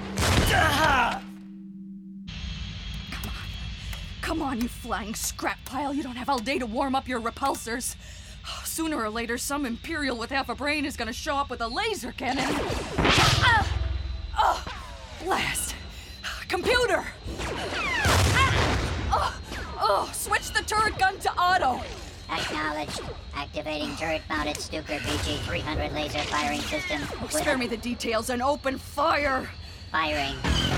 B: Come on, you flying scrap pile. You don't have all day to warm up your repulsors. Sooner or later, some Imperial with half a brain is gonna show up with a laser cannon. Blast! Computer! Switch the turret gun to auto!
C: Acknowledged. Activating turret-mounted Stuker BG-300 laser firing system.
B: Spare me the details and open fire!
C: Firing.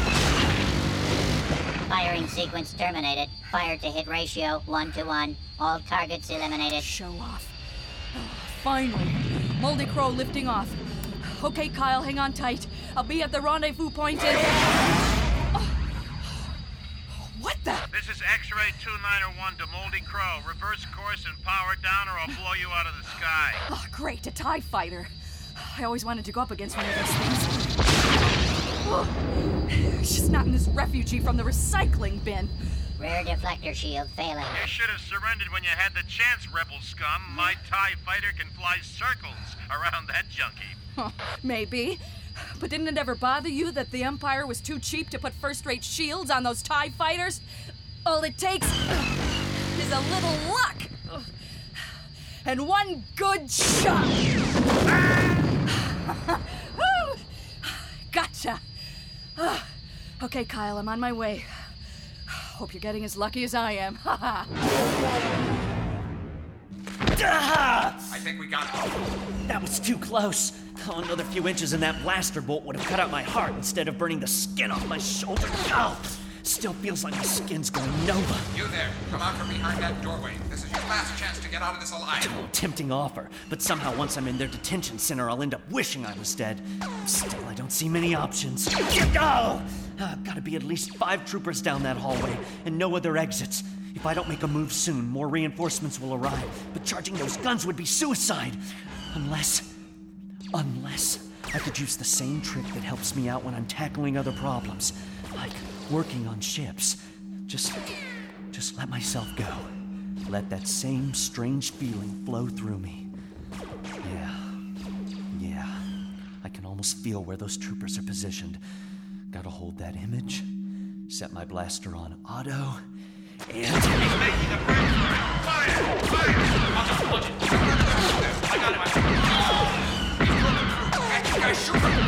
C: Firing sequence terminated. Fire to hit ratio 1-to-1. All targets eliminated.
B: Show off. Finally. Moldy Crow lifting off. Okay, Kyle, hang on tight. I'll be at the rendezvous point in... What the?
R: This is X-Ray 291 to Moldy Crow. Reverse course and power down or I'll blow you out of the sky.
B: Oh, great, a TIE fighter. I always wanted to go up against one of those things. She's not in this refugee from the recycling bin.
C: Rear deflector shield failing.
R: You should have surrendered when you had the chance, rebel scum. My TIE fighter can fly circles around that junkie.
B: Maybe. But didn't it ever bother you that the Empire was too cheap to put first-rate shields on those TIE fighters? All it takes is a little luck. And one good shot. Gotcha. Okay, Kyle, I'm on my way. Hope you're getting as lucky as I am.
V: I think we got it.
D: That was too close. Another few inches and that blaster bolt would have cut out my heart instead of burning the skin off my shoulder. Still feels like my skin's going nova.
V: You there, come out from behind that doorway. This is your last chance to get out of this alive.
D: Tempting offer, but somehow once I'm in their detention center, I'll end up wishing I was dead. Still, I don't see many options. Gotta be at least 5 troopers down that hallway, and no other exits. If I don't make a move soon, more reinforcements will arrive, but charging those guns would be suicide. Unless I could use the same trick that helps me out when I'm tackling other problems, like working on ships. Just let myself go. Let that same strange feeling flow through me. Yeah. I can almost feel where those troopers are positioned. Gotta hold that image, set my blaster on auto, and...
L: He's making a break for it! Fire! Fire! Watch it! I got him! He's looking through! Catch you guys, shoot him!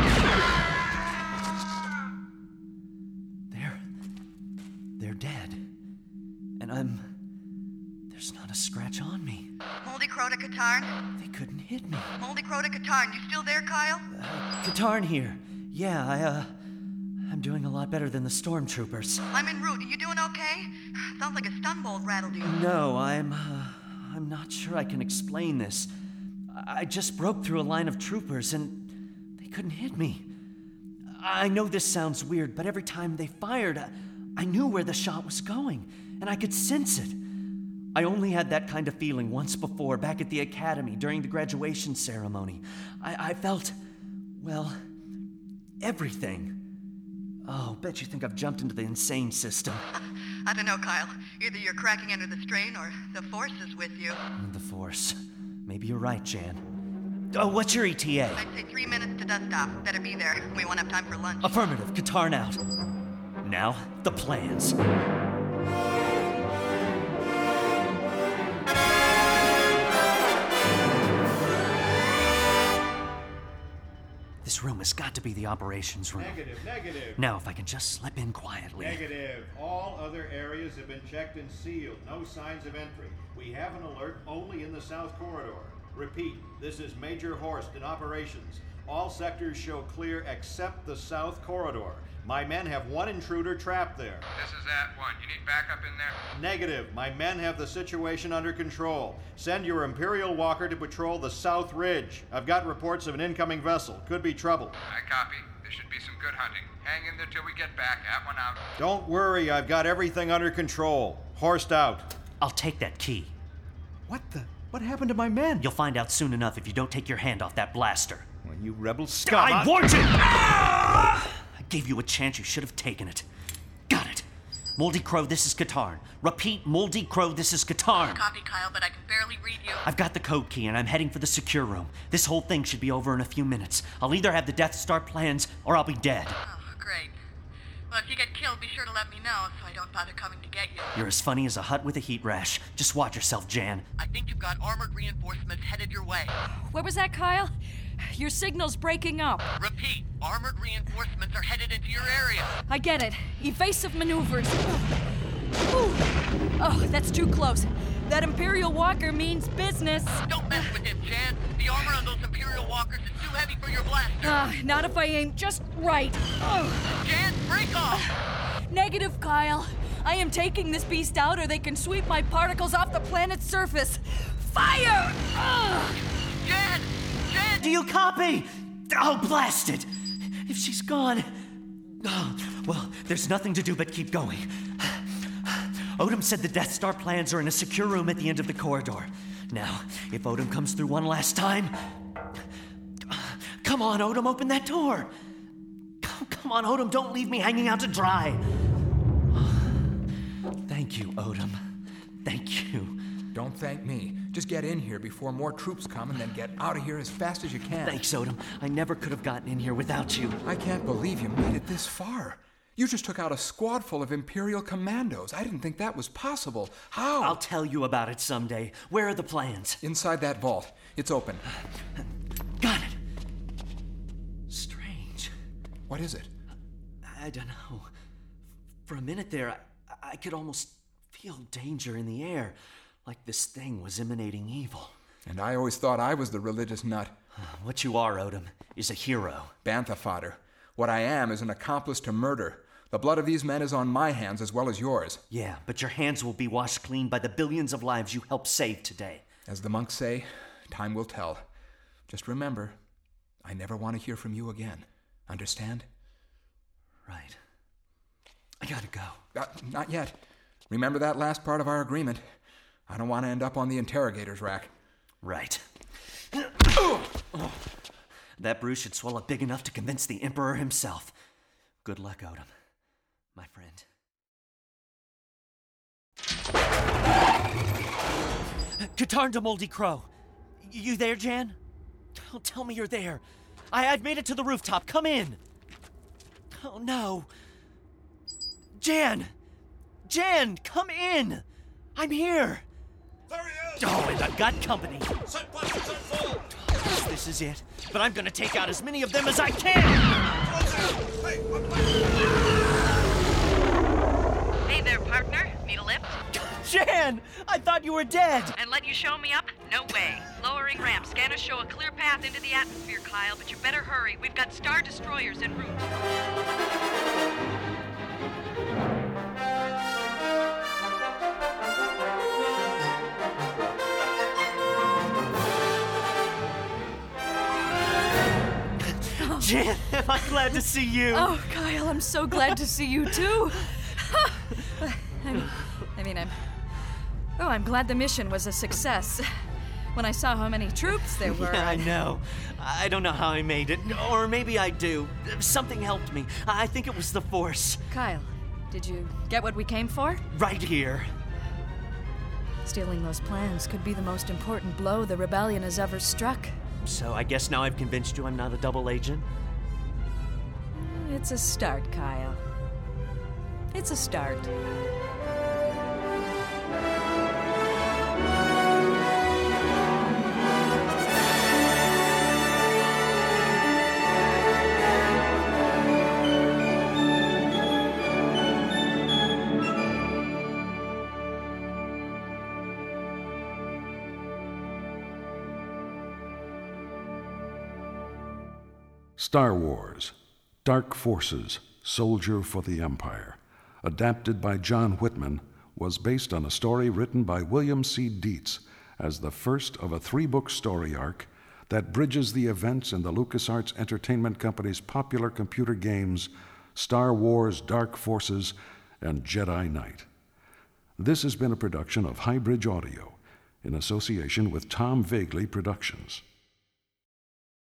D: They're dead. And there's not a scratch on me.
E: Moldy Crow to Katarn?
D: They couldn't hit me.
E: Moldy Crow to Katarn, you still there, Kyle?
D: Katarn here. Yeah, I'm doing a lot better than the stormtroopers.
E: I'm en route. Are you doing okay? Sounds like a stun bolt rattled you.
D: No, I'm not sure I can explain this. I just broke through a line of troopers and they couldn't hit me. I know this sounds weird, but every time they fired, I knew where the shot was going, and I could sense it. I only had that kind of feeling once before, back at the academy during the graduation ceremony. I felt, well, everything. Oh, bet you think I've jumped into the insane system.
E: I don't know, Kyle. Either you're cracking under the strain or the Force is with you.
D: The Force. Maybe you're right, Jan. Oh, what's your ETA?
E: I'd say 3 minutes to dust off. Better be there. We won't have time for lunch.
D: Affirmative. Katarn out. Now, the plans. This room has got to be the operations room.
W: Negative.
D: Now, if I can just slip in quietly.
W: Negative. All other areas have been checked and sealed. No signs of entry. We have an alert only in the south corridor. Repeat, this is Major Horst in operations. All sectors show clear except the south corridor. My men have one intruder trapped there.
L: This is that one. You need backup in there?
W: Negative. My men have the situation under control. Send your Imperial Walker to patrol the South Ridge. I've got reports of an incoming vessel. Could be trouble.
L: I copy. There should be some good hunting. Hang in there till we get back. At one out.
W: Don't worry. I've got everything under control. Horst out.
D: I'll take that key.
W: What happened to my men?
D: You'll find out soon enough if you don't take your hand off that blaster.
W: Well, you rebel scum.
D: I warned you! I gave you a chance. You should have taken it. Got it. Moldy Crow, this is Katarn. Repeat, Moldy Crow, this is Katarn.
E: Copy, Kyle, but I can barely read you.
D: I've got the code key, and I'm heading for the secure room. This whole thing should be over in a few minutes. I'll either have the Death Star plans, or I'll be dead.
E: Oh, great. Well, if you get killed, be sure to let me know so I don't bother coming to get you.
D: You're as funny as a hut with a heat rash. Just watch yourself, Jan.
E: I think you've got armored reinforcements headed your way.
B: What was that, Kyle? Your signal's breaking up.
E: Repeat, armored reinforcements are headed into your area.
B: I get it. Evasive maneuvers. Ooh. Oh, that's too close. That Imperial Walker means business.
E: Don't mess with him, Jan. The armor on those Imperial Walkers is too heavy for your blaster.
B: Not if I aim just right.
E: Jan, break off!
B: Negative, Kyle. I am taking this beast out or they can sweep my particles off the planet's surface. Fire!
E: Jan! Jan!
D: Do you copy? Oh, blast it! If she's gone... Oh, well, there's nothing to do but keep going. Odom said the Death Star plans are in a secure room at the end of the corridor. Now, if Odom comes through one last time... Come on, Odom, open that door! Come on, Odom, don't leave me hanging out to dry! Thank you, Odom. Thank you.
V: Don't thank me. Just get in here before more troops come and then get out of here as fast as you can.
D: Thanks, Odom. I never could have gotten in here without you.
V: I can't believe you made it this far. You just took out a squad full of Imperial commandos. I didn't think that was possible. How?
D: I'll tell you about it someday. Where are the plans?
V: Inside that vault. It's open.
D: Got it. Strange.
V: What is it?
D: I don't know. For a minute there, I could almost feel danger in the air, like this thing was emanating evil.
V: And I always thought I was the religious nut.
D: What you are, Odom, is a hero.
V: Bantha fodder. What I am is an accomplice to murder. The blood of these men is on my hands as well as yours.
D: Yeah, but your hands will be washed clean by the billions of lives you helped save today.
V: As the monks say, time will tell. Just remember, I never want to hear from you again. Understand?
D: Right. I gotta go.
V: Not yet. Remember that last part of our agreement. I don't want to end up on the interrogator's rack.
D: Right. That bruise should swell up big enough to convince the Emperor himself. Good luck, Odom, my friend. Katarn to Moldy Crow. You there, Jan? Oh, tell me you're there. I've made it to the rooftop. Come in. Oh, no. Jan! Jan, come in! I'm here!
L: There he is!
D: Oh, and I've got company.
L: Set blankets on full!
D: This is it. But I'm gonna take out as many of them as I can!
L: Hey,
F: Hey there, partner. Need a lift?
D: Jan! I thought you were dead!
F: And let you show me up? No way. Lowering ramp. Scanners show a clear path into the atmosphere, Kyle, but you better hurry. We've got Star Destroyers en route.
D: Jan, I'm glad to see you.
B: Oh, Kyle, I'm so glad to see you too. I'm glad the mission was a success. When I saw how many troops there were.
D: Yeah, I know. I don't know how I made it, or maybe I do. Something helped me. I think it was the Force.
B: Kyle, did you get what we came for?
D: Right here.
B: Stealing those plans could be the most important blow the rebellion has ever struck.
D: So I guess now I've convinced you I'm not a double agent?
B: It's a start, Kyle. It's a start.
I: Star Wars, Dark Forces, Soldier for the Empire, adapted by John Whitman, was based on a story written by William C. Dietz as the first of a 3-book story arc that bridges the events in the LucasArts Entertainment Company's popular computer games Star Wars, Dark Forces, and Jedi Knight. This has been a production of Highbridge Audio in association with Tom Vagley Productions.